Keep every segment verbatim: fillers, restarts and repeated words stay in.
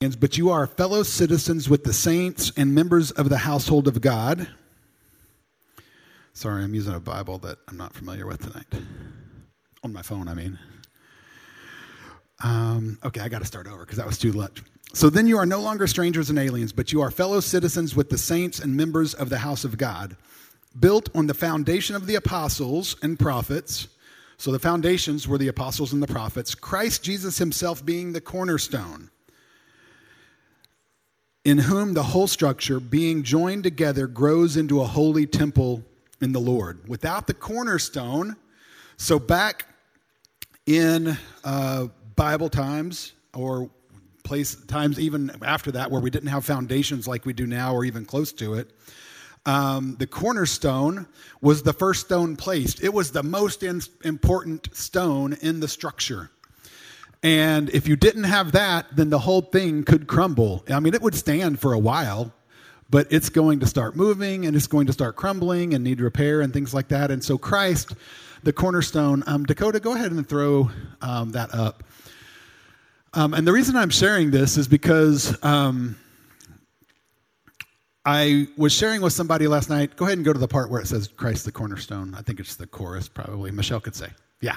But you are fellow citizens with the saints and members of the household of God. Sorry, I'm using a Bible that I'm not familiar with tonight. On my phone, I mean. Um, okay, I got to start over because that was too much. So then you are no longer strangers and aliens, but you are fellow citizens with the saints and members of the house of God, built on the foundation of the apostles and prophets. So the foundations were the apostles and the prophets, Christ Jesus himself being the cornerstone, in whom the whole structure, being joined together, grows into a holy temple in the Lord. Without the cornerstone, so back in uh, Bible times, or place times even after that, where we didn't have foundations like we do now, or even close to it, um, the cornerstone was the first stone placed. It was the most in- important stone in the structure. And if you didn't have that, then the whole thing could crumble. I mean, it would stand for a while, but it's going to start moving and it's going to start crumbling and need repair and things like that. And so Christ, the cornerstone, um, Dakota, go ahead and throw um, that up. Um, and the reason I'm sharing this is because um, I was sharing with somebody last night. Go ahead and go to the part where it says Christ the cornerstone. I think it's the chorus, probably. Michelle could say, yeah.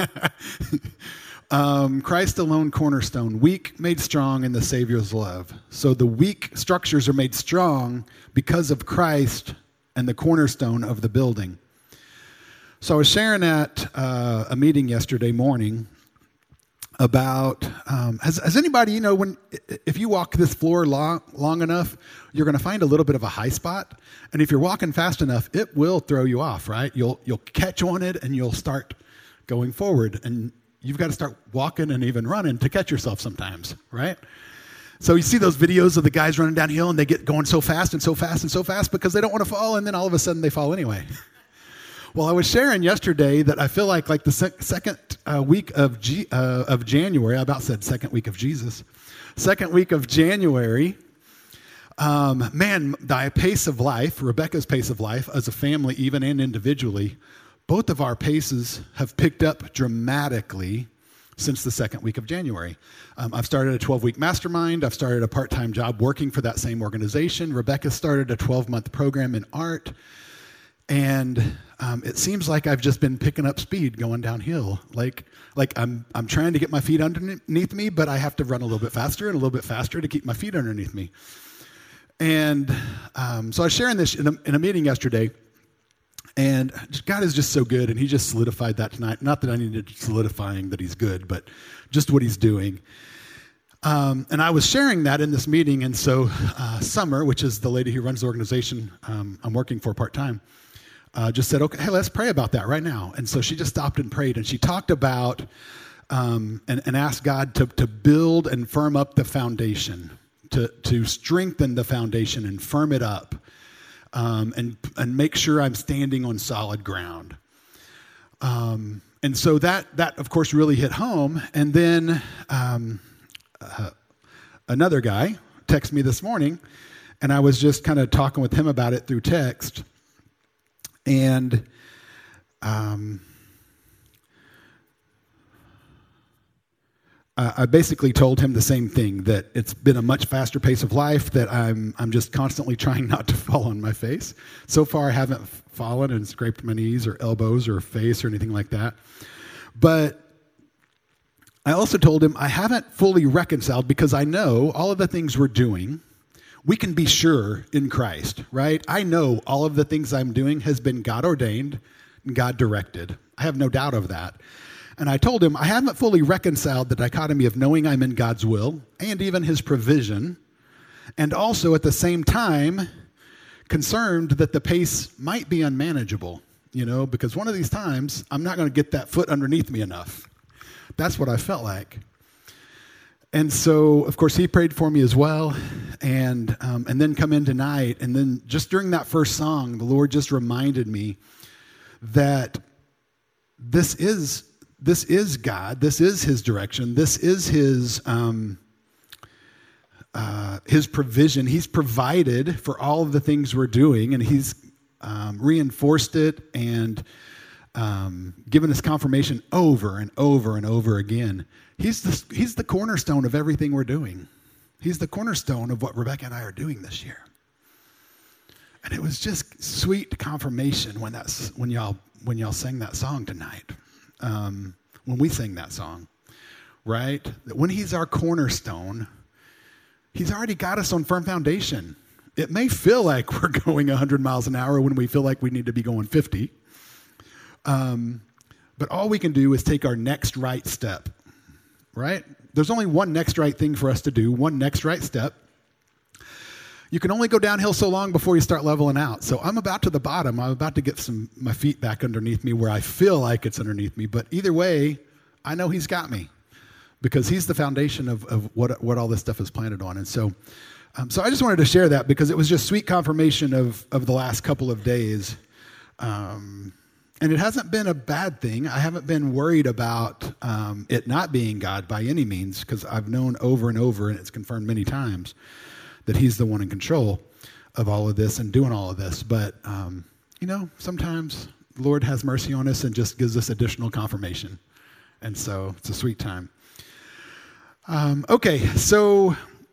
Um, Christ alone cornerstone, weak made strong in the Savior's love. So the weak structures are made strong because of Christ and the cornerstone of the building. So I was sharing at uh, a meeting yesterday morning about, um, has, has anybody, you know, when if you walk this floor long, long enough, you're going to find a little bit of a high spot. And if you're walking fast enough, it will throw you off, right? You'll you'll catch on it and you'll start going forward. And you've got to start walking and even running to catch yourself sometimes, right? So you see those videos of the guys running downhill and they get going so fast and so fast and so fast because they don't want to fall, and then all of a sudden they fall anyway. Well, I was sharing yesterday that I feel like like the sec- second uh, week of G- uh, of January, I about said second week of Jesus, second week of January, um, man, the pace of life, Rebecca's pace of life as a family, even and individually, both of our paces have picked up dramatically since the second week of January. Um, I've started a twelve-week mastermind. I've started a part-time job working for that same organization. Rebecca started a twelve-month program in art. And um, it seems like I've just been picking up speed going downhill. Like like I'm I'm trying to get my feet underneath me, but I have to run a little bit faster and a little bit faster to keep my feet underneath me. And um, so I was sharing this in a, in a meeting yesterday. And God is just so good, and he just solidified that tonight. Not that I needed solidifying that he's good, but just what he's doing. Um, and I was sharing that in this meeting, and so uh, Summer, which is the lady who runs the organization um, I'm working for part-time, uh, just said, okay, hey, let's pray about that right now. And so she just stopped and prayed, and she talked about um, and, and asked God to, to build and firm up the foundation, to, to strengthen the foundation and firm it up. Um, and and make sure I'm standing on solid ground. Um, and so that, that, of course, really hit home. And then um, uh, another guy texted me this morning, and I was just kind of talking with him about it through text. And um, Uh, I basically told him the same thing, that it's been a much faster pace of life, that I'm I'm just constantly trying not to fall on my face. So far, I haven't f- fallen and scraped my knees or elbows or face or anything like that. But I also told him I haven't fully reconciled, because I know all of the things we're doing, we can be sure in Christ, right? I know all of the things I'm doing has been God ordained and God directed. I have no doubt of that. And I told him I haven't fully reconciled the dichotomy of knowing I'm in God's will and even his provision, and also at the same time concerned that the pace might be unmanageable, you know, because one of these times I'm not going to get that foot underneath me enough. That's what I felt like. And so, of course, he prayed for me as well, and um, and then come in tonight, and then just during that first song, the Lord just reminded me that this is This is God. This is his direction. This is his um, uh, his provision. He's provided for all of the things we're doing, and he's um, reinforced it and um, given us confirmation over and over and over again. He's the, he's the cornerstone of everything we're doing. He's the cornerstone of what Rebecca and I are doing this year. And it was just sweet confirmation when that's when y'all when y'all sang that song tonight. Um, when we sang that song, right? That when he's our cornerstone, he's already got us on firm foundation. It may feel like we're going one hundred miles an hour when we feel like we need to be going fifty. Um, but all we can do is take our next right step, right? There's only one next right thing for us to do, one next right step. You can only go downhill so long before you start leveling out. So I'm about to the bottom. I'm about to get some my feet back underneath me where I feel like it's underneath me. But either way, I know he's got me because he's the foundation of, of what what all this stuff is planted on. And so, um, so I just wanted to share that because it was just sweet confirmation of of the last couple of days. Um, and it hasn't been a bad thing. I haven't been worried about um, it not being God by any means because I've known over and over, and it's confirmed many times, that he's the one in control of all of this and doing all of this. But, um, you know, sometimes the Lord has mercy on us and just gives us additional confirmation. And so it's a sweet time. Um, okay, so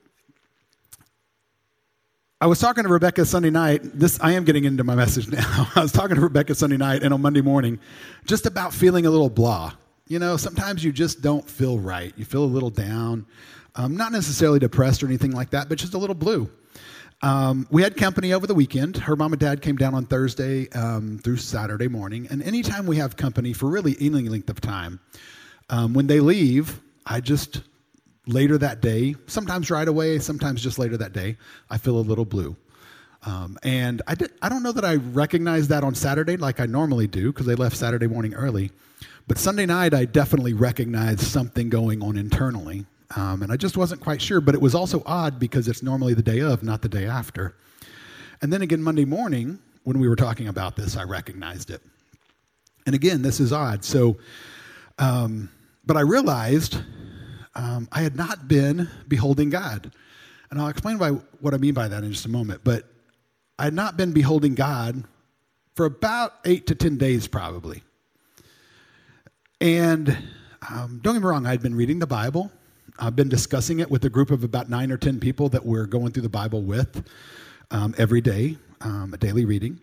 I was talking to Rebecca Sunday night. This I am getting into my message now. I was talking to Rebecca Sunday night and on Monday morning just about feeling a little blah. You know, sometimes you just don't feel right. You feel a little down. Um, not necessarily depressed or anything like that, but just a little blue. Um, we had company over the weekend. Her mom and dad came down on Thursday um, through Saturday morning. And anytime we have company for really any length of time, um, when they leave, I just, later that day, sometimes right away, sometimes just later that day, I feel a little blue. Um, and I, did, I don't know that I recognized that on Saturday like I normally do because they left Saturday morning early. But Sunday night, I definitely recognized something going on internally. Um, and I just wasn't quite sure, but it was also odd because it's normally the day of, not the day after. And then again, Monday morning, when we were talking about this, I recognized it. And again, this is odd. So, um, but I realized um, I had not been beholding God. And I'll explain by what I mean by that in just a moment. But I had not been beholding God for about eight to ten days probably. And um, don't get me wrong, I had been reading the Bible. I've been discussing it with a group of about nine or ten people that we're going through the Bible with um, every day, um, a daily reading.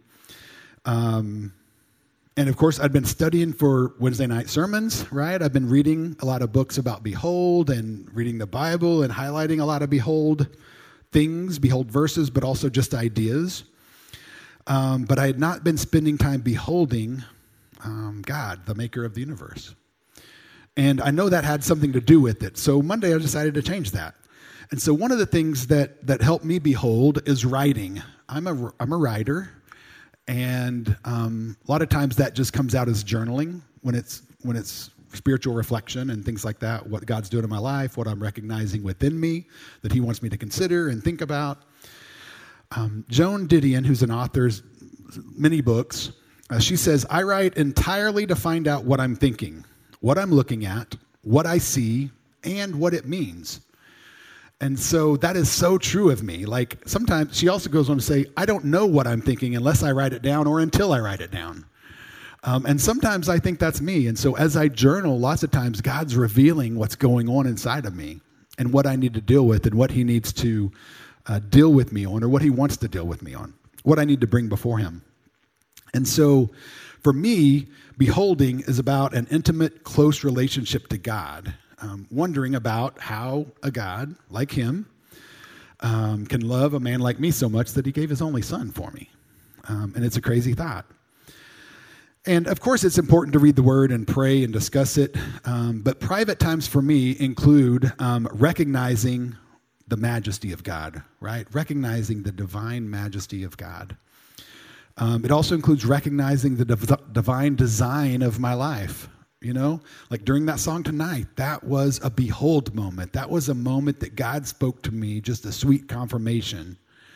Um, and of course, I've been studying for Wednesday night sermons, right? I've been reading a lot of books about Behold and reading the Bible and highlighting a lot of Behold things, Behold verses, but also just ideas. Um, but I had not been spending time beholding um, God, the maker of the universe. And I know that had something to do with it. So Monday I decided to change that. And so one of the things that that helped me behold is writing. I'm a, I'm a writer. And um, a lot of times that just comes out as journaling when it's when it's spiritual reflection and things like that, what God's doing in my life, what I'm recognizing within me that he wants me to consider and think about. Um, Joan Didion, who's an author, many books, uh, she says, I write entirely to find out what I'm thinking, what I'm looking at, what I see, and what it means. And so that is so true of me. Like sometimes she also goes on to say, I don't know what I'm thinking unless I write it down or until I write it down. Um, and sometimes I think that's me. And so as I journal, lots of times God's revealing what's going on inside of me and what I need to deal with and what he needs to uh, deal with me on or what he wants to deal with me on, what I need to bring before him. And so for me, beholding is about an intimate, close relationship to God, um, wondering about how a God like him um, can love a man like me so much that he gave his only son for me. Um, and it's a crazy thought. And of course, it's important to read the word and pray and discuss it. Um, but private times for me include um, recognizing the majesty of God, right? Recognizing the divine majesty of God. Um, it also includes recognizing the div- divine design of my life. You know, like during that song tonight, that was a behold moment. That was a moment that God spoke to me, just a sweet confirmation.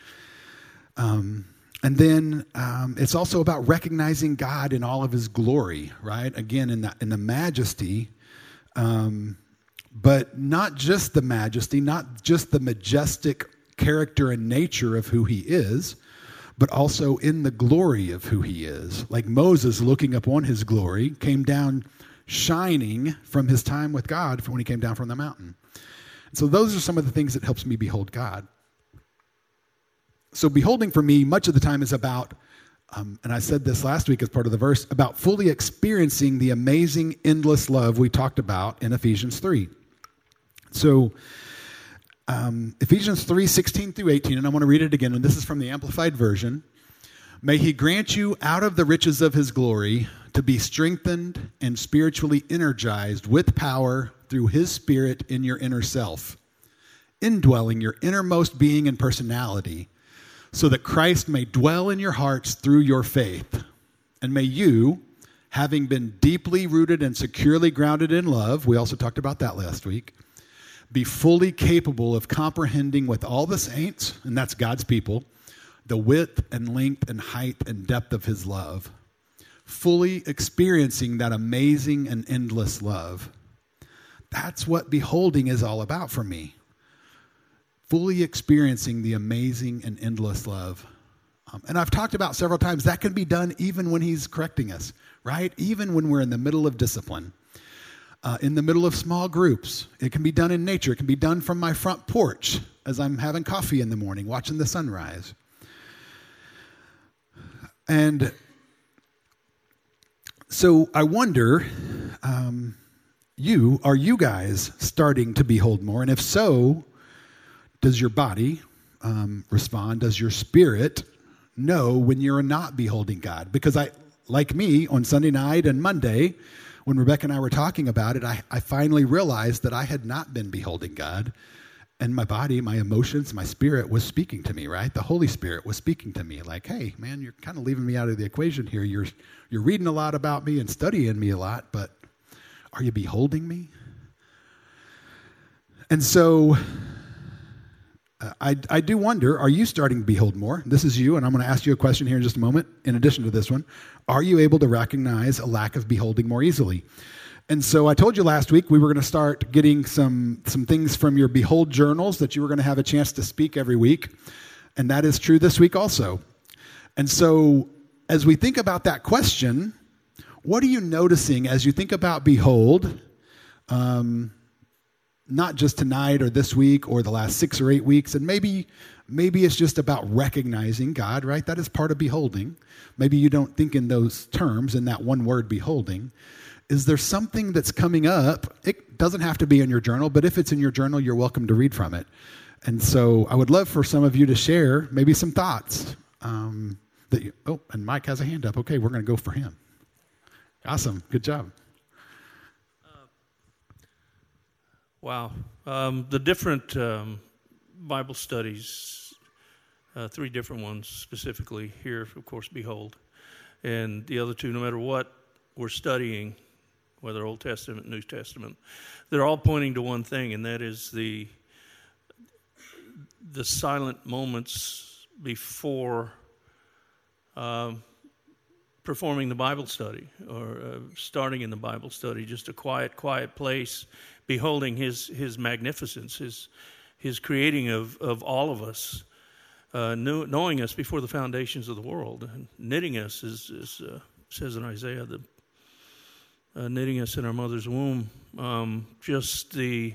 Um, and then um, it's also about recognizing God in all of his glory, right? Again, in the, in the majesty, um, but not just the majesty, not just the majestic character and nature of who he is, but also in the glory of who he is. Like Moses looking upon his glory came down shining from his time with God when he came down from the mountain. So those are some of the things that helps me behold God. So beholding for me, much of the time is about, um, and I said this last week as part of the verse, about fully experiencing the amazing, endless love we talked about in Ephesians three. So um, Ephesians three, sixteen through eighteen, and I want to read it again, and this is from the Amplified Version. May he grant you out of the riches of his glory to be strengthened and spiritually energized with power through his Spirit in your inner self, indwelling your innermost being and personality, so that Christ may dwell in your hearts through your faith. And may you, having been deeply rooted and securely grounded in love, we also talked about that last week, be fully capable of comprehending with all the saints, and that's God's people, the width and length and height and depth of his love, fully experiencing that amazing and endless love. That's what beholding is all about for me. Fully experiencing the amazing and endless love. Um, and I've talked about several times, that can be done even when he's correcting us, right? Even when we're in the middle of discipline, uh, in the middle of small groups. It can be done in nature. It can be done from my front porch as I'm having coffee in the morning, watching the sunrise. And so I wonder, um, you, are you guys starting to behold more? And if so, does your body um, respond? Does your spirit know when you're not beholding God? Because I, like me, on Sunday night and Monday, when Rebecca and I were talking about it, I, I finally realized that I had not been beholding God. And my body, my emotions, my spirit was speaking to me, right? The Holy Spirit was speaking to me like, hey, man, you're kind of leaving me out of the equation here. You're, you're reading a lot about me and studying me a lot, but are you beholding me? And so uh, I, I do wonder, are you starting to behold more? This is you, and I'm going to ask you a question here in just a moment, in addition to this one. Are you able to recognize a lack of beholding more easily? And so I told you last week we were going to start getting some, some things from your Behold journals that you were going to have a chance to speak every week. And that is true this week also. And so as we think about that question, what are you noticing as you think about Behold, um, not just tonight or this week or the last six or eight weeks, and maybe maybe it's just about recognizing God, right? That is part of beholding. Maybe you don't think in those terms, in that one word, beholding. Is there something that's coming up? It doesn't have to be in your journal, but if it's in your journal, you're welcome to read from it. And so I would love for some of you to share maybe some thoughts. Um, that you, oh, and Mike has a hand up. Okay, we're going to go for him. Awesome. Good job. Uh, wow. Um, the different um, Bible studies, uh, three different ones specifically here, of course, Behold. And the other two, no matter what we're studying, whether Old Testament, New Testament, they're all pointing to one thing, and that is the the silent moments before um, performing the Bible study or uh, starting in the Bible study, just a quiet, quiet place, beholding His His magnificence, His His creating of, of all of us, uh, knew, knowing us before the foundations of the world, and knitting us, as, as uh, says in Isaiah, the Uh, knitting us in our mother's womb, um, just the,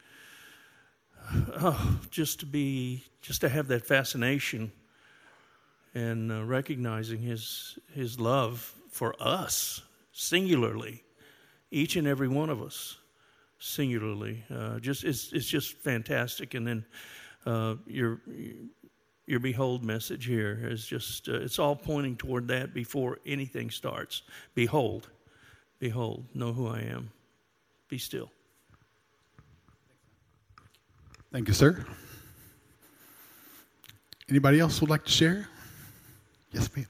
oh, just to be, just to have that fascination and uh, recognizing His His love for us singularly, each and every one of us singularly. Uh, just it's it's just fantastic. And then uh, your your behold message here is just uh, it's all pointing toward that before anything starts. Behold. Behold, know who I am. Be still. Thank you, sir. Anybody else would like to share? Yes, ma'am.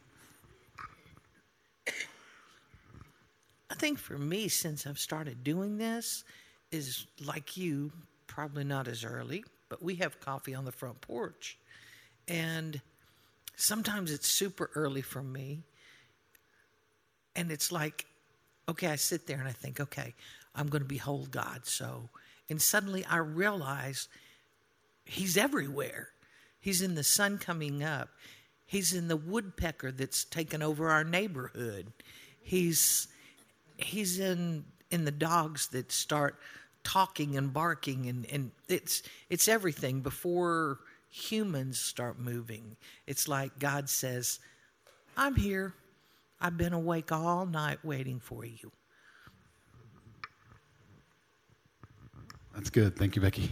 I think for me, since I've started doing this, is like you, probably not as early, but we have coffee on the front porch. And sometimes it's super early for me. And it's like, okay, I sit there and I think, okay, I'm going to behold God. So, and suddenly I realize He's everywhere. He's in the sun coming up. He's in the woodpecker that's taken over our neighborhood. He's he's in in the dogs that start talking and barking, and, and it's it's everything before humans start moving. It's like God says, I'm here. I've been awake all night waiting for you. That's good. Thank you, Becky.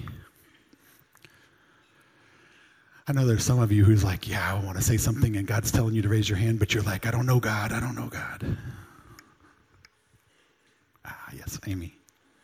I know there's some of you who's like, yeah, I want to say something, and God's telling you to raise your hand, but you're like, I don't know God. I don't know God. Ah, yes, Amy.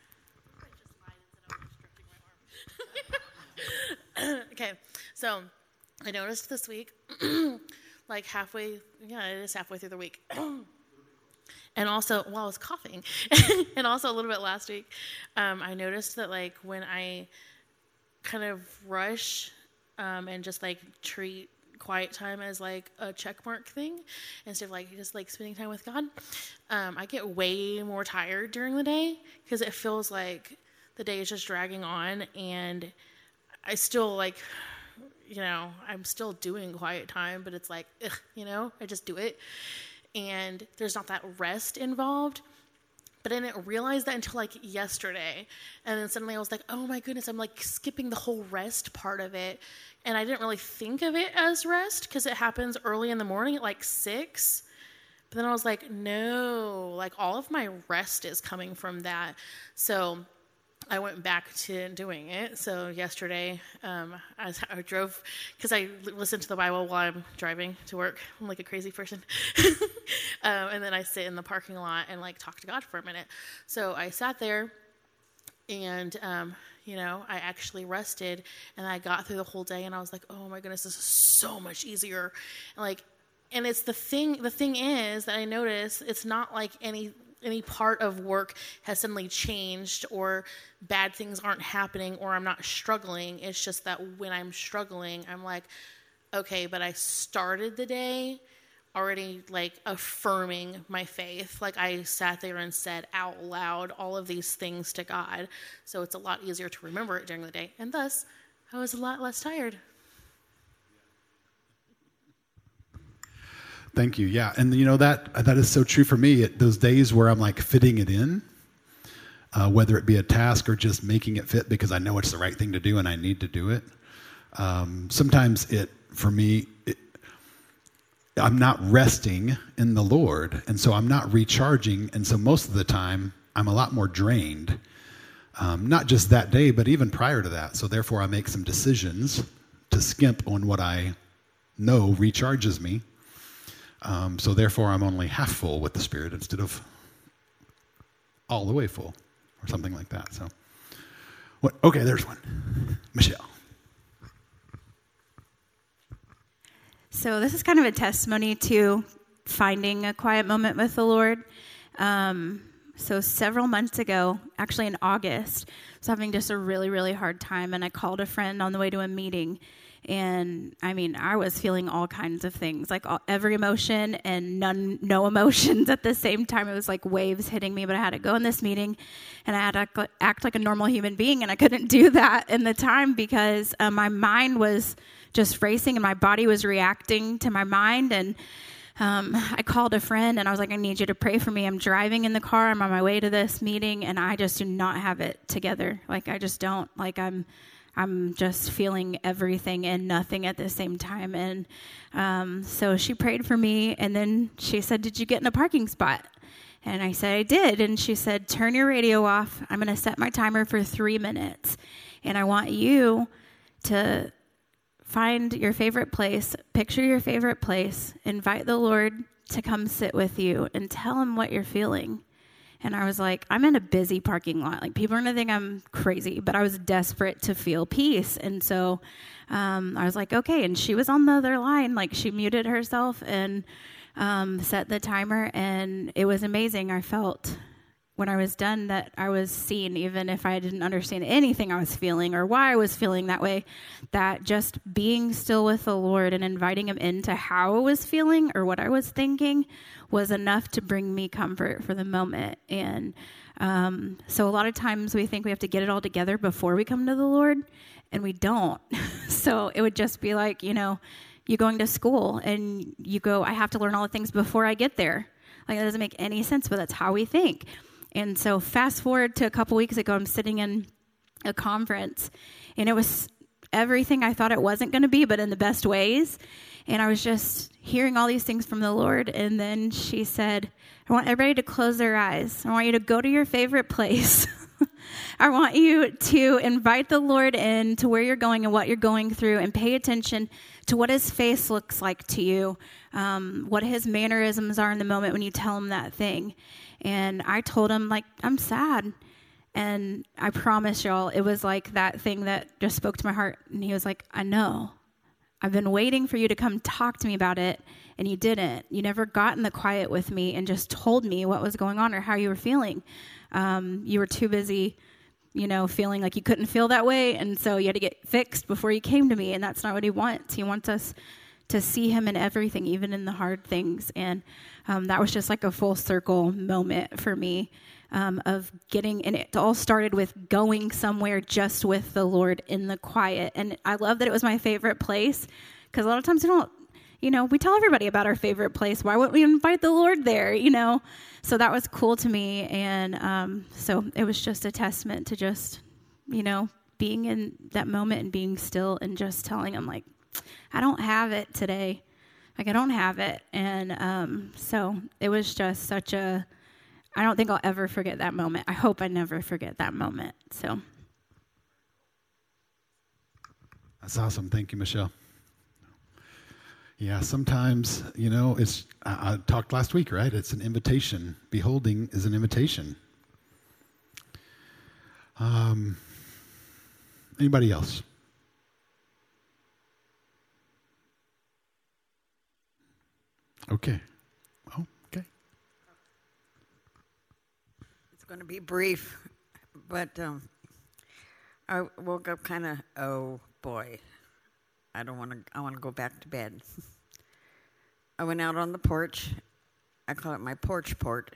Okay, so I noticed this week, like halfway, yeah, it is halfway through the week. And also, while I was coughing, and also a little bit last week, um, I noticed that, like, when I kind of rush um, and just, like, treat quiet time as, like, a check mark thing instead of, like, just, like, spending time with God, um, I get way more tired during the day because it feels like the day is just dragging on, and I still, like, you know, I'm still doing quiet time, but it's like, ugh, you know, I just do it. And there's not that rest involved. But I didn't realize that until, like, yesterday. And then suddenly I was like, oh, my goodness, I'm, like, skipping the whole rest part of it. And I didn't really think of it as rest because it happens early in the morning at, like, six. But then I was like, no, like, all of my rest is coming from that. So I went back to doing it. So yesterday, um, I, I drove, because I listen to the Bible while I'm driving to work. I'm like a crazy person. um, and then I sit in the parking lot and, like, talk to God for a minute. So I sat there and, um, you know, I actually rested, and I got through the whole day, and I was like, oh my goodness, this is so much easier. And, like, and it's the thing, the thing is that I notice it's not like any any part of work has suddenly changed or bad things aren't happening or I'm not struggling. It's just that when I'm struggling, I'm like, okay, but I started the day already, like, affirming my faith. Like, I sat there and said out loud all of these things to God. So it's a lot easier to remember it during the day. And thus, I was a lot less tired. Thank you. Yeah, and you know that that is so true for me. It, those days where I'm, like, fitting it in, uh, whether it be a task or just making it fit because I know it's the right thing to do and I need to do it. Um, sometimes it, for me, it, I'm not resting in the Lord, and so I'm not recharging, and so most of the time I'm a lot more drained. Um, not just that day, but even prior to that. So therefore, I make some decisions to skimp on what I know recharges me. Um, so therefore, I'm only half full with the Spirit instead of all the way full, or something like that. So, what? Okay, there's one. Michelle. So this is kind of a testimony to finding a quiet moment with the Lord. Um, so several months ago, actually in August, I was having just a really, really hard time, and I called a friend on the way to a meeting. And I mean, I was feeling all kinds of things, like all, every emotion and none, no emotions at the same time. It was like waves hitting me, but I had to go in this meeting and I had to act, act like a normal human being. And I couldn't do that in the time because uh, my mind was just racing and my body was reacting to my mind. And um, I called a friend and I was like, I need you to pray for me. I'm driving in the car. I'm on my way to this meeting and I just do not have it together. Like, I just don't, like I'm, I'm just feeling everything and nothing at the same time. And um, so she prayed for me, and then she said, did you get in a parking spot? And I said, I did. And she said, turn your radio off. I'm going to set my timer for three minutes. And I want you to find your favorite place, picture your favorite place, invite the Lord to come sit with you and tell him what you're feeling. And I was like, I'm in a busy parking lot. Like, people are going to think I'm crazy, but I was desperate to feel peace. And so um, I was like, okay. And she was on the other line. Like, she muted herself and um, set the timer. And it was amazing. I felt when I was done that I was seen, even if I didn't understand anything I was feeling or why I was feeling that way, that just being still with the Lord and inviting him into how I was feeling or what I was thinking was enough to bring me comfort for the moment. And um, so a lot of times we think we have to get it all together before we come to the Lord, and we don't. So it would just be like, you know, you going to school and you go, I have to learn all the things before I get there. Like, that doesn't make any sense, but that's how we think. And so fast forward to a couple weeks ago, I'm sitting in a conference, and it was everything I thought it wasn't going to be, but in the best ways. And I was just hearing all these things from the Lord. And then she said, I want everybody to close their eyes. I want you to go to your favorite place. I want you to invite the Lord in to where you're going and what you're going through, and pay attention to what his face looks like to you, um, what his mannerisms are in the moment when you tell him that thing. And I told him, like, I'm sad. And I promise y'all, it was like that thing that just spoke to my heart. And he was like, I know. I've been waiting for you to come talk to me about it, and you didn't. You never got in the quiet with me and just told me what was going on or how you were feeling. Um, you were too busy, you know, feeling like you couldn't feel that way, and so you had to get fixed before you came to me, and that's not what he wants. He wants us to see him in everything, even in the hard things. And um, that was just like a full circle moment for me. Um, of getting, and it all started with going somewhere just with the Lord in the quiet. And I love that it was my favorite place, because a lot of times we don't, you know, we tell everybody about our favorite place. Why wouldn't we invite the Lord there, you know? So that was cool to me. And um, so it was just a testament to just, you know, being in that moment and being still and just telling him, like, I don't have it today. Like, I don't have it. And um, so it was just such a, I don't think I'll ever forget that moment. I hope I never forget that moment. So that's awesome. Thank you, Michelle. Yeah, sometimes, you know, it's, I, I talked last week, right? It's an invitation. Beholding is an invitation. Um, anybody else? Okay. Oh, okay. It's going to be brief, but um, I woke up kind of, oh boy, I don't want to, I want to go back to bed. I went out on the porch. I call it my porch port.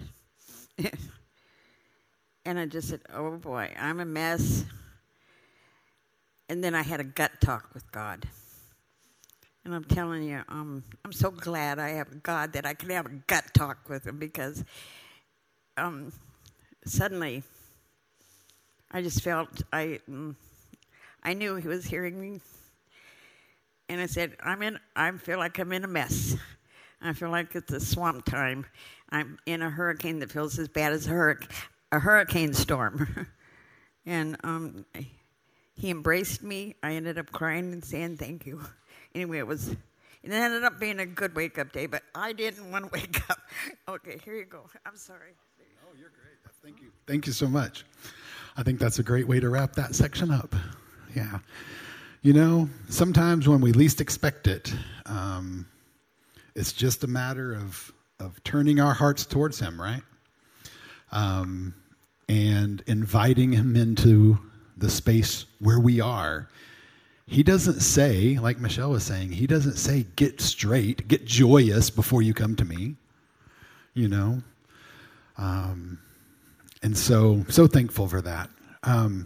And I just said, oh boy, I'm a mess. And then I had a gut talk with God. And I'm telling you, um, I'm so glad I have a God that I can have a gut talk with him, because um, suddenly I just felt, I I knew he was hearing me. And I said, I'm in, I feel like I'm in a mess. I feel like it's a swamp time. I'm in a hurricane that feels as bad as a hurricane, a hurricane storm. And um, he embraced me. I ended up crying and saying thank you. Anyway, it was, it ended up being a good wake-up day, but I didn't want to wake up. Okay, here you go. I'm sorry. Oh, you're great. Thank you. Thank you so much. I think that's a great way to wrap that section up. Yeah. You know, sometimes when we least expect it, um, it's just a matter of, of turning our hearts towards him, right? Um, and inviting him into the space where we are. He doesn't say, like Michelle was saying, he doesn't say, get straight, get joyous before you come to me, you know. Um, and so, so thankful for that. Um,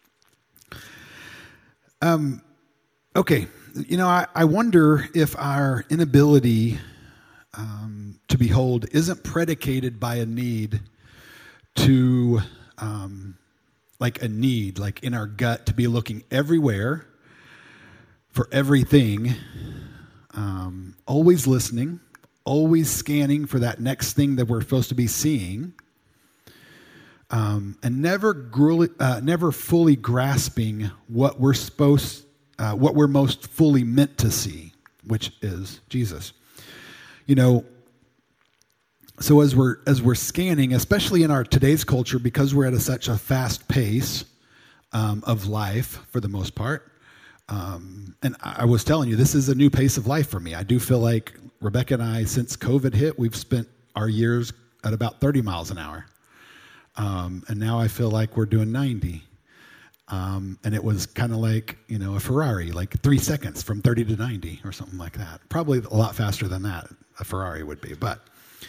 um, okay, you know, I, I wonder if our inability um, to behold isn't predicated by a need to, um, like a need, like in our gut, to be looking everywhere for everything, um, always listening, always scanning for that next thing that we're supposed to be seeing, um, and never, gru- uh, never fully grasping what we're supposed, uh, what we're most fully meant to see, which is Jesus. You know, so as we're as we're scanning, especially in our today's culture, because we're at a, such a fast pace um, of life for the most part. Um, and I was telling you, this is a new pace of life for me. I do feel like Rebecca and I, since COVID hit, we've spent our years at about thirty miles an hour. Um, and now I feel like we're doing ninety. Um, and it was kind of like, you know, a Ferrari, like three seconds from thirty to ninety or something like that. Probably a lot faster than that, a Ferrari would be. But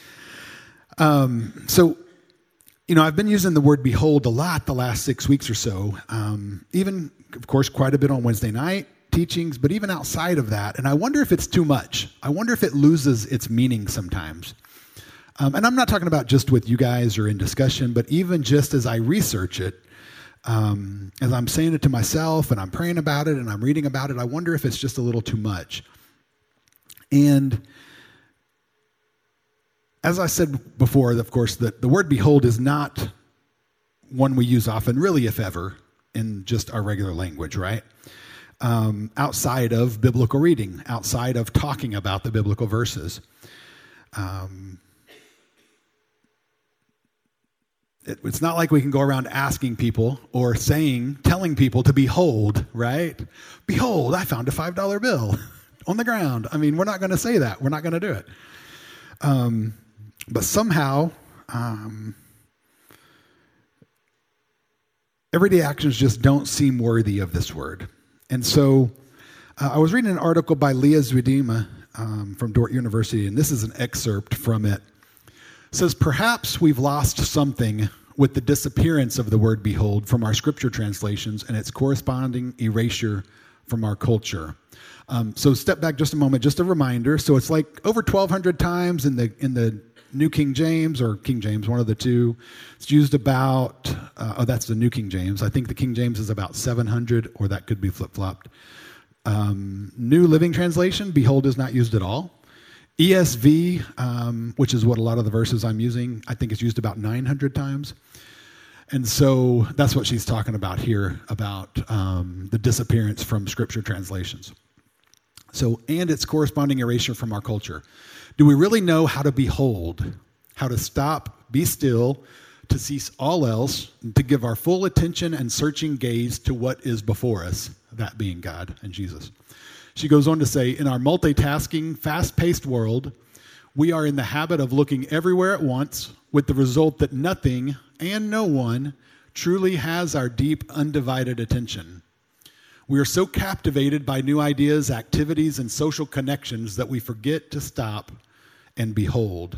um, so, you know, I've been using the word behold a lot the last six weeks or so, um, even, of course, quite a bit on Wednesday night teachings, but even outside of that. And I wonder if it's too much. I wonder if it loses its meaning sometimes. Um, and I'm not talking about just with you guys or in discussion, but even just as I research it, um, as I'm saying it to myself and I'm praying about it and I'm reading about it, I wonder if it's just a little too much. And as I said before, of course, the, the word behold is not one we use often, really, if ever, in just our regular language, right? Um, outside of biblical reading, outside of talking about the biblical verses. Um, it, it's not like we can go around asking people or saying, telling people to behold, right? Behold, I found a five dollar bill on the ground. I mean, we're not going to say that. We're not going to do it. Um, but somehow, um, everyday actions just don't seem worthy of this word. And so uh, I was reading an article by Leah Zwiedema um, from Dordt University, and this is an excerpt from it. It says, perhaps we've lost something with the disappearance of the word behold from our scripture translations and its corresponding erasure from our culture. Um, so step back just a moment, just a reminder. So it's like over twelve hundred times in the in the New King James or King James, one of the two. It's used about, uh, oh, that's the New King James. I think the King James is about seven hundred, or that could be flip-flopped. Um, New Living Translation, behold is not used at all. E S V, um, which is what a lot of the verses I'm using, I think it's used about nine hundred times. And so that's what she's talking about here, about um, the disappearance from scripture translations. So, and its corresponding erasure from our culture. Do we really know how to behold, how to stop, be still, to cease all else, and to give our full attention and searching gaze to what is before us, that being God and Jesus? She goes on to say, in our multitasking, fast-paced world, we are in the habit of looking everywhere at once, with the result that nothing and no one truly has our deep, undivided attention. We are so captivated by new ideas, activities, and social connections that we forget to stop and behold.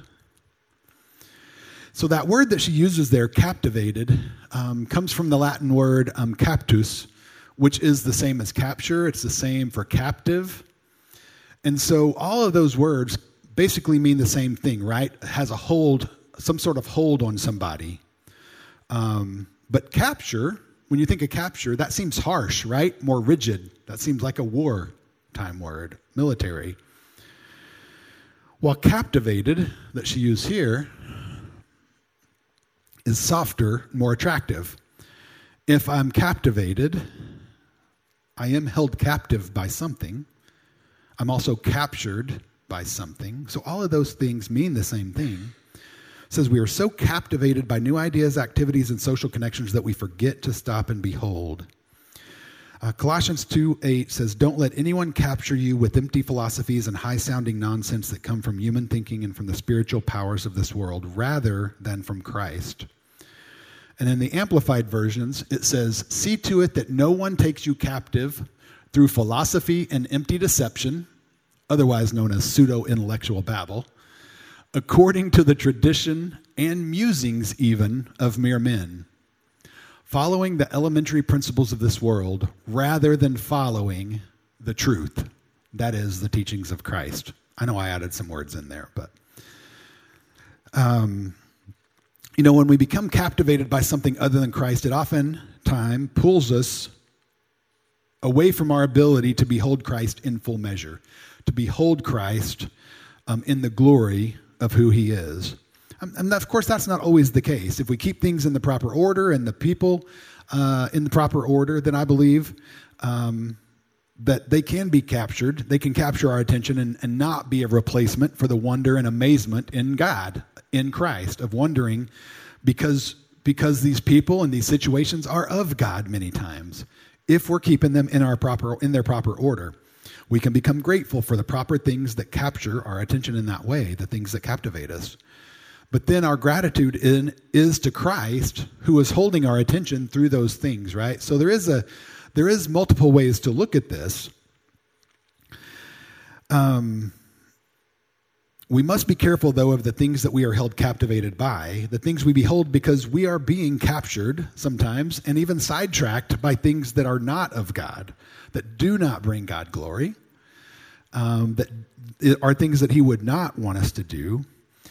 So that word that she uses there, captivated, um, comes from the Latin word um, captus, which is the same as capture. It's the same for captive. And so all of those words basically mean the same thing, right? It has a hold, some sort of hold on somebody. Um, but capture, when you think of capture, that seems harsh, right? More rigid. That seems like a wartime word, military. While captivated, that she used here, is softer, more attractive. If I'm captivated, I am held captive by something. I'm also captured by something. So all of those things mean the same thing. It says we are so captivated by new ideas, activities, and social connections that we forget to stop and behold. Uh, Colossians two eight says, don't let anyone capture you with empty philosophies and high-sounding nonsense that come from human thinking and from the spiritual powers of this world, rather than from Christ. And in the Amplified versions, it says, see to it that no one takes you captive through philosophy and empty deception, otherwise known as pseudo-intellectual babble, according to the tradition and musings even of mere men, following the elementary principles of this world rather than following the truth, that is, the teachings of Christ. I know I added some words in there, but um, you know, when we become captivated by something other than Christ, it oftentimes pulls us away from our ability to behold Christ in full measure, to behold Christ um, in the glory of who he is. And of course, that's not always the case. If we keep things in the proper order and the people uh, in the proper order, then I believe um, that they can be captured. They can capture our attention and, and not be a replacement for the wonder and amazement in God, in Christ, of wondering because, because these people and these situations are of God many times. If we're keeping them in our proper in their proper order, we can become grateful for the proper things that capture our attention in that way, the things that captivate us. But then our gratitude in, is to Christ, who is holding our attention through those things, right? So there is a there is multiple ways to look at this. Um, we must be careful, though, of the things that we are held captivated by, the things we behold, because we are being captured sometimes and even sidetracked by things that are not of God, that do not bring God glory, um, that are things that he would not want us to do.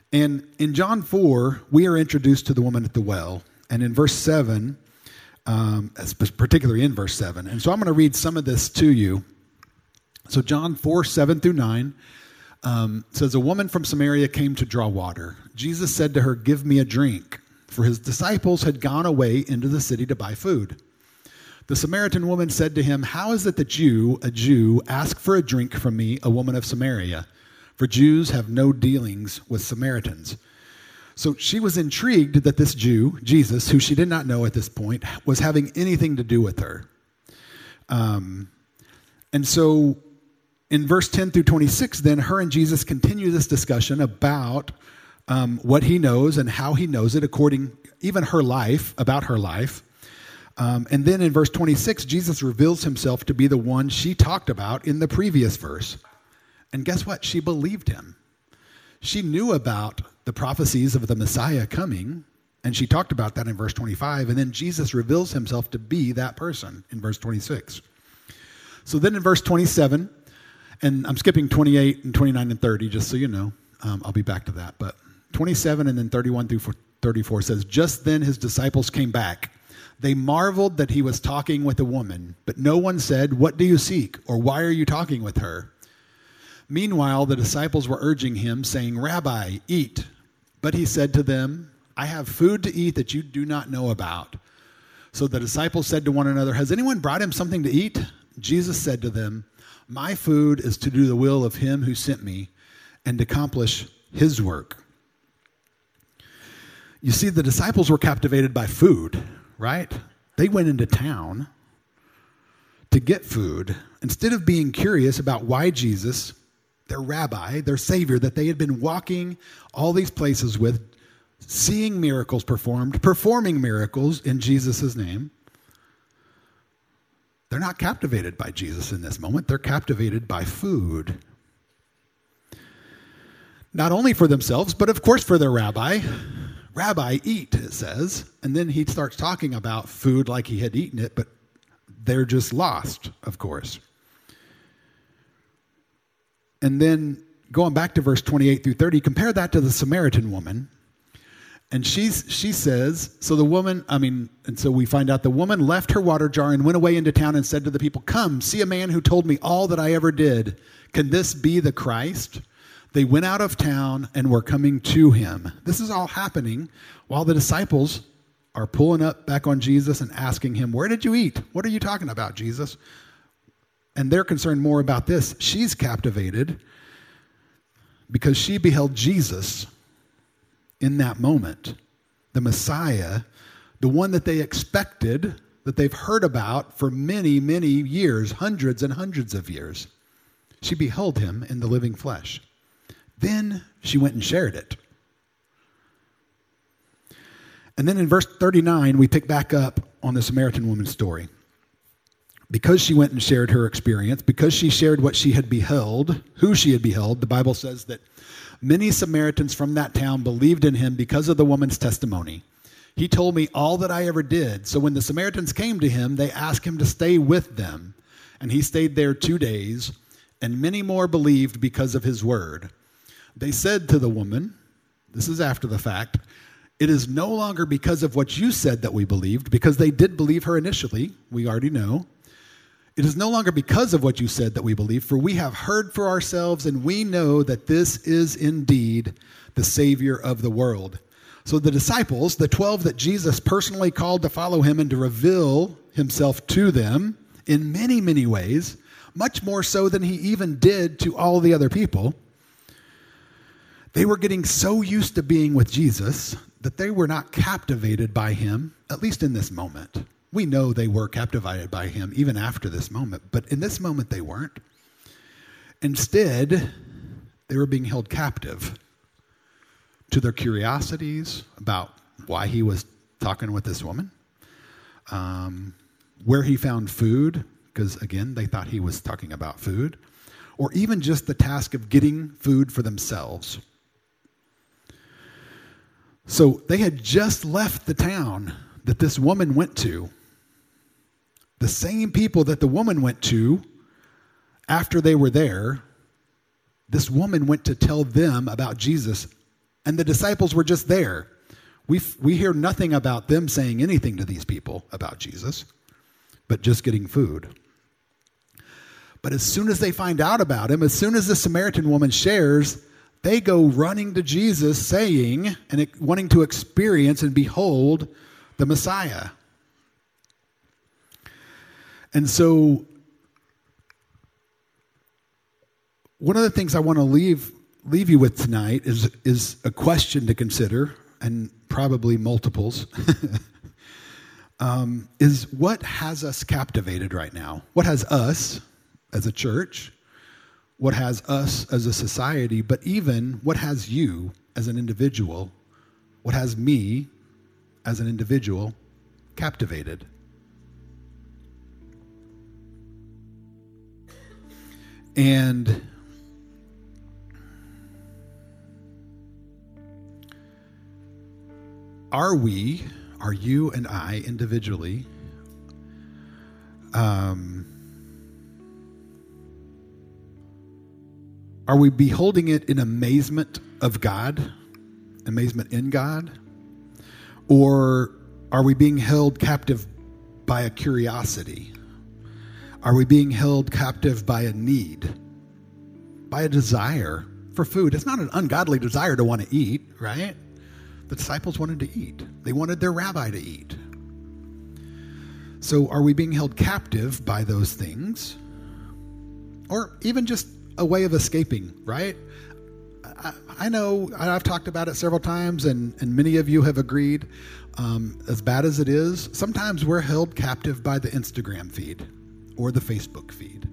And in John four, we are introduced to the woman at the well. And in verse seven, um, particularly in verse seven. And so I'm going to read some of this to you. So John four, seven through nine um, says, a woman from Samaria came to draw water. Jesus said to her, give me a drink. For his disciples had gone away into the city to buy food. The Samaritan woman said to him, how is it that you, a Jew, ask for a drink from me, a woman of Samaria? For Jews have no dealings with Samaritans. So she was intrigued that this Jew, Jesus, who she did not know at this point, was having anything to do with her. Um, and so in verse ten through twenty-six, then her and Jesus continue this discussion about um, what he knows and how he knows it, according even her life, about her life. Um, and then in verse twenty-six, Jesus reveals himself to be the one she talked about in the previous verse. And guess what? She believed him. She knew about the prophecies of the Messiah coming, and she talked about that in verse twenty-five, and then Jesus reveals himself to be that person in verse twenty-six. So then in verse twenty-seven, and I'm skipping twenty-eight and twenty-nine and thirty, just so you know. Um, I'll be back to that. But twenty-seven and then thirty-one through thirty-four says, just then his disciples came back. They marveled that he was talking with a woman, but no one said, what do you seek? Or why are you talking with her? Meanwhile, the disciples were urging him, saying, Rabbi, eat. But he said to them, I have food to eat that you do not know about. So the disciples said to one another, has anyone brought him something to eat? Jesus said to them, my food is to do the will of him who sent me and to accomplish his work. You see, the disciples were captivated by food, right? They went into town to get food instead of being curious about why Jesus, their rabbi, their savior, that they had been walking all these places with, seeing miracles performed, performing miracles in Jesus' name. They're not captivated by Jesus in this moment. They're captivated by food. Not only for themselves, but of course for their rabbi. Rabbi, eat, it says. And then he starts talking about food like he had eaten it, but they're just lost, of course. And then going back to verse twenty-eight through thirty, compare that to the Samaritan woman. And she's, she says, so the woman, I mean, and so we find out the woman left her water jar and went away into town and said to the people, come, see a man who told me all that I ever did. Can this be the Christ? They went out of town and were coming to him. This is all happening while the disciples are pulling up back on Jesus and asking him, where did you eat? What are you talking about, Jesus? And they're concerned more about this. She's captivated because she beheld Jesus in that moment, the Messiah, the one that they expected, that they've heard about for many, many years, hundreds and hundreds of years. She beheld him in the living flesh. Then she went and shared it. And then in verse thirty-nine, we pick back up on the Samaritan woman's story. Because she went and shared her experience, because she shared what she had beheld, who she had beheld, the Bible says that many Samaritans from that town believed in him because of the woman's testimony. He told me all that I ever did. So when the Samaritans came to him, they asked him to stay with them. And he stayed there two days, and many more believed because of his word. They said to the woman, this is after the fact, it is no longer because of what you said that we believed, because they did believe her initially, we already know. It is no longer because of what you said that we believe, for we have heard for ourselves, and we know that this is indeed the Savior of the world. So the disciples, the twelve that Jesus personally called to follow him and to reveal himself to them in many, many ways, much more so than he even did to all the other people, they were getting so used to being with Jesus that they were not captivated by him, at least in this moment. We know they were captivated by him even after this moment, but in this moment they weren't. Instead, they were being held captive to their curiosities about why he was talking with this woman, um, where he found food, because again, they thought he was talking about food, or even just the task of getting food for themselves. So they had just left the town that this woman went to. The same people that the woman went to after they were there, this woman went to tell them about Jesus And the disciples were just there. We we hear nothing about them saying anything to these people about Jesus, but just getting food. But as soon as they find out about him, as soon as the Samaritan woman shares, they go running to Jesus saying, and wanting to experience and behold the Messiah. And so one of the things I want to leave leave you with tonight is, is a question to consider, and probably multiples, um, is what has us captivated right now? What has us as a church? What has us as a society? But even what has you as an individual? What has me as an individual captivated? And are we, are you and I individually, um, are we beholding it in amazement of God, amazement in God? Or are we being held captive by a curiosity? Are we being held captive by a need, by a desire for food? It's not an ungodly desire to want to eat, right? The disciples wanted to eat. They wanted their rabbi to eat. So are we being held captive by those things? Or even just a way of escaping, right? I, I know I've talked about it several times, and, and many of you have agreed. Um, as bad as it is, sometimes we're held captive by the Instagram feed or the Facebook feed.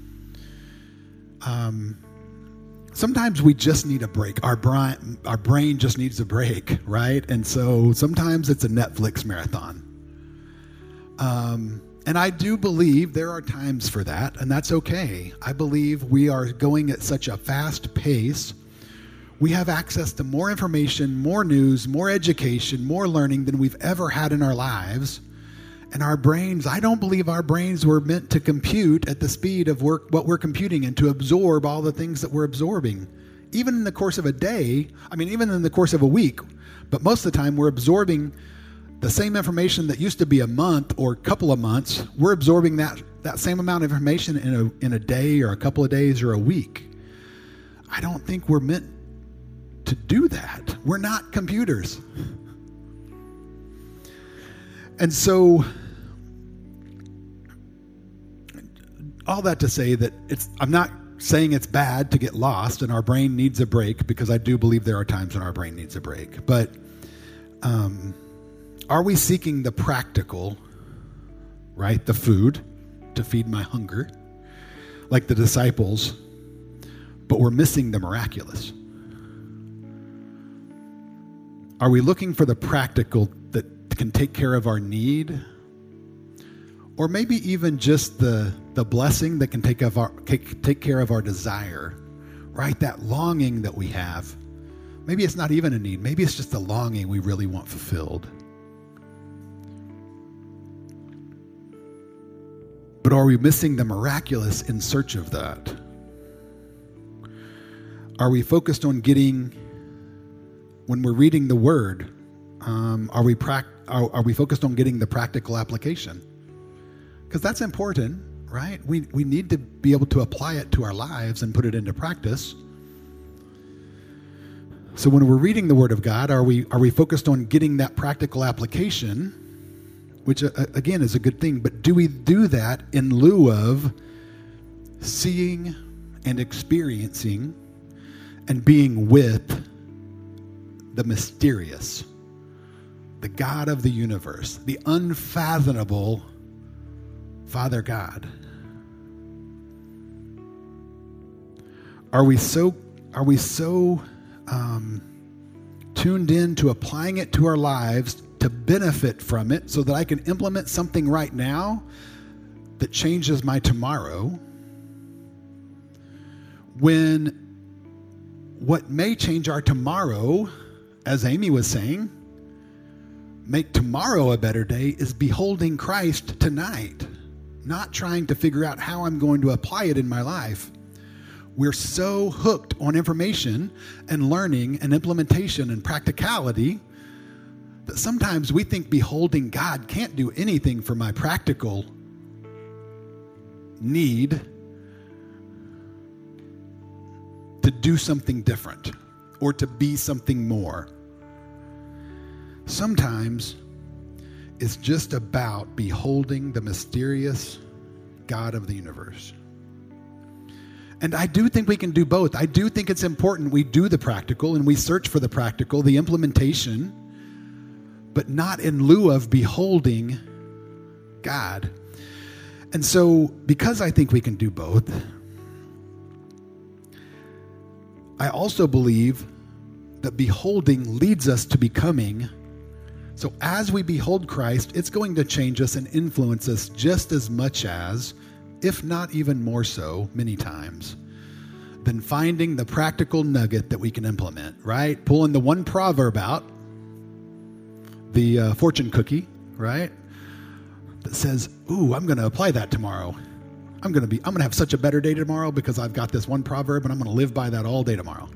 Um, sometimes we just need a break. Our brain, our brain just needs a break, right? And so sometimes it's a Netflix marathon. Um, and I do believe there are times for that, and that's okay. I believe we are going at such a fast pace. We have access to more information, more news, more education, more learning than we've ever had in our lives. And our brains, I don't believe our brains were meant to compute at the speed of work, what we're computing and to absorb all the things that we're absorbing. Even in the course of a day, I mean, even in the course of a week, but most of the time we're absorbing the same information that used to be a month or a couple of months. We're absorbing that, that same amount of information in a, in a day or a couple of days or a week. I don't think we're meant to do that. We're not computers. And so, all that to say that it's, I'm not saying it's bad to get lost and our brain needs a break, because I do believe there are times when our brain needs a break. But um, are we seeking the practical, right? The food to feed my hunger, like the disciples, but we're missing the miraculous? Are we looking for the practical that can take care of our need? Or maybe even just the, the blessing that can take, of our, take, take care of our desire, right? That longing that we have. Maybe it's not even a need. Maybe it's just a longing we really want fulfilled. But are we missing the miraculous in search of that? Are we focused on getting, when we're reading the Word, um, are we prac- are, are we focused on getting the practical application? Because that's important, right? We we need to be able to apply it to our lives and put it into practice. So when we're reading the Word of God, are we are we focused on getting that practical application, which uh, again is a good thing, but do we do that in lieu of seeing and experiencing and being with the mysterious, the God of the universe, the unfathomable Father God? Are we so are we so um, tuned in to applying it to our lives to benefit from it so that I can implement something right now that changes my tomorrow, when what may change our tomorrow, as Amy was saying, make tomorrow a better day, is beholding Christ tonight, not trying to figure out how I'm going to apply it in my life. we're so hooked on information and learning and implementation and practicality that sometimes we think beholding God can't do anything for my practical need to do something different or to be something more. Sometimes it's just about beholding the mysterious God of the universe. And I do think we can do both. I do think it's important we do the practical and we search for the practical, the implementation, but not in lieu of beholding God. And so, because I think we can do both, I also believe that beholding leads us to becoming. So as we behold Christ, it's going to change us and influence us just as much as, if not even more so, many times, than finding the practical nugget that we can implement, right? Pulling the one proverb out, the uh, fortune cookie, right? That says, ooh, I'm going to apply that tomorrow. I'm going to be, I'm going to have such a better day tomorrow because I've got this one proverb and I'm going to live by that all day tomorrow.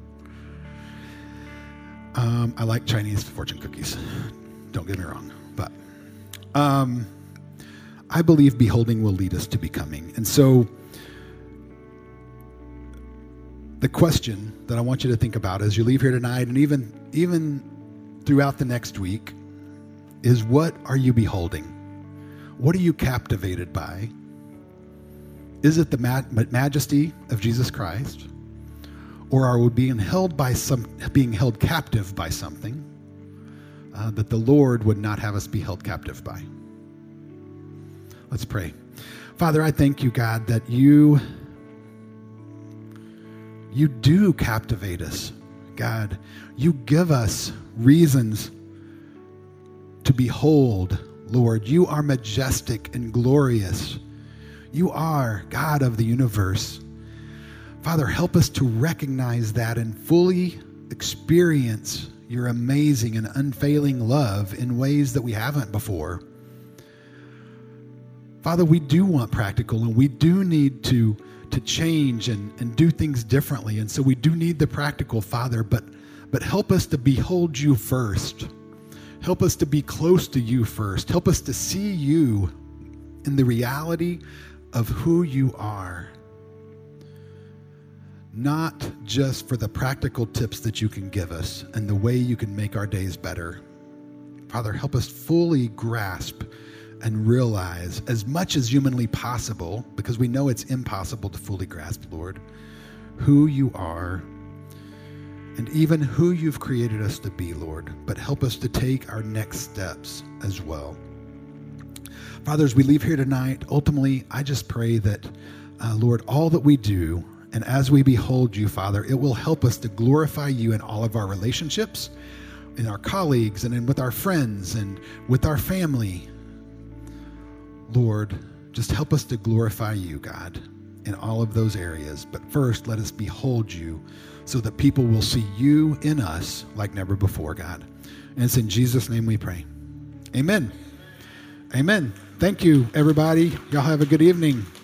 Um, I like Chinese fortune cookies. Don't get me wrong. But um, I believe beholding will lead us to becoming. And so the question that I want you to think about as you leave here tonight and even, even throughout the next week is, what are you beholding? What are you captivated by? Is it the ma- majesty of Jesus Christ? Or are we being held by some, being held captive by something uh, that the Lord would not have us be held captive by? Let's pray. Father, I thank you, God, that you, you do captivate us. God, you give us reasons to behold, Lord. You are majestic and glorious. You are God of the universe. Father, help us to recognize that and fully experience your amazing and unfailing love in ways that we haven't before. Father, we do want practical and we do need to, to change and, and do things differently. And so we do need the practical, Father, but, but help us to behold you first. Help us to be close to you first. Help us to see you in the reality of who you are. Not just for the practical tips that you can give us and the way you can make our days better. Father, help us fully grasp and realize as much as humanly possible, because we know it's impossible to fully grasp, Lord, who you are and even who you've created us to be, Lord. But help us to take our next steps as well. Father, as we leave here tonight, ultimately, I just pray that, uh, Lord, all that we do, and as we behold you, Father, it will help us to glorify you in all of our relationships, in our colleagues, and in with our friends, and with our family. Lord, just help us to glorify you, God, in all of those areas. But first, let us behold you so that people will see you in us like never before, God. And it's in Jesus' name we pray. Amen. Amen. Thank you, everybody. Y'all have a good evening.